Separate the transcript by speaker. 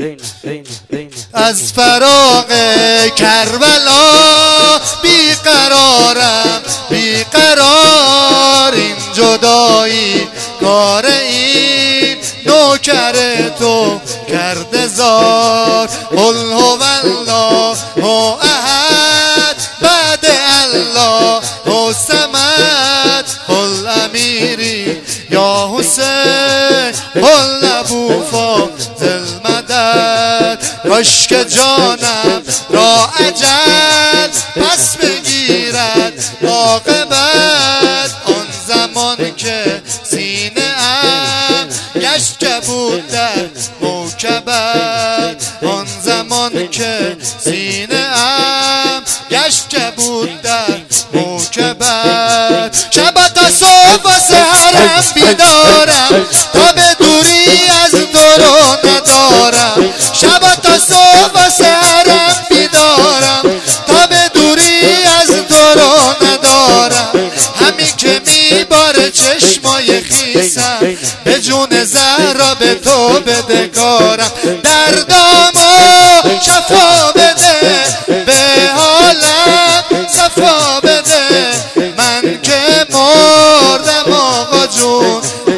Speaker 1: از فراق کربلا بیقرارم بیقرار، این جدایی کار این نوکر تو کرده زار. قل هو الله احد بعد الله صمد، قل امیری یا حسین قل ابو فاضل مدد. کاش که جانم را اجل پس بگیرد عاقبت، آن زمان که سینه ام گشت کبود در موکبت، آن زمان که سینه ام گشت کبود در موکبت. شب تا صبح واسه حرم بیدارم، تا به دوری از تو رو ندارم. شب تا صبح واسه حرم بیدارم، تا به دوری از تو رو ندارم. همین که میباره چشمای خیسم، به جون زهرا به تو بده کارم. دردامو شفا بده، به حالم صفا بده. من که مردم آقا جون